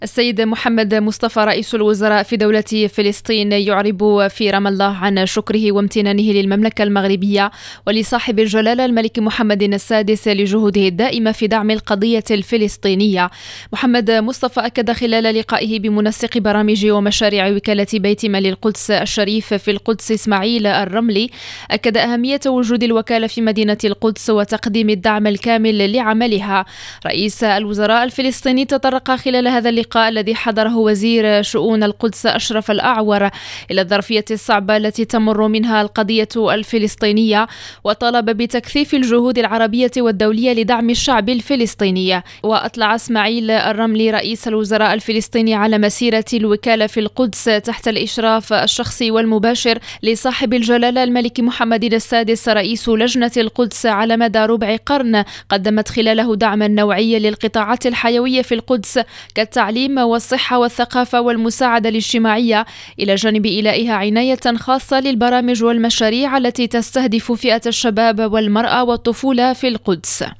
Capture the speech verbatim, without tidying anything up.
السيد محمد مصطفى رئيس الوزراء في دولة فلسطين يعرب في رام الله عن شكره وامتنانه للمملكة المغربية ولصاحب الجلالة الملك محمد السادس لجهوده الدائمة في دعم القضية الفلسطينية. محمد مصطفى أكد خلال لقائه بمنسق برامج ومشاريع وكالة بيت مال القدس الشريف في القدس إسماعيل الرملي أكد أهمية وجود الوكالة في مدينة القدس وتقديم الدعم الكامل لعملها. رئيس الوزراء الفلسطيني تطرق خلال هذا اللقاء الذي حضره وزير شؤون القدس أشرف الأعور إلى الظرفية الصعبة التي تمر منها القضية الفلسطينية، وطلب بتكثيف الجهود العربية والدولية لدعم الشعب الفلسطيني. وأطلع إسماعيل الرملي رئيس الوزراء الفلسطيني على مسيرة الوكالة في القدس تحت الإشراف الشخصي والمباشر لصاحب الجلالة الملك محمد السادس رئيس لجنة القدس على مدى ربع قرن، قدمت خلاله دعما نوعيا للقطاعات الحيوية في القدس كالتعليم والصحة والثقافة والمساعدة الاجتماعية، إلى جانب إيلائها عناية خاصة للبرامج والمشاريع التي تستهدف فئة الشباب والمرأة والطفولة في القدس.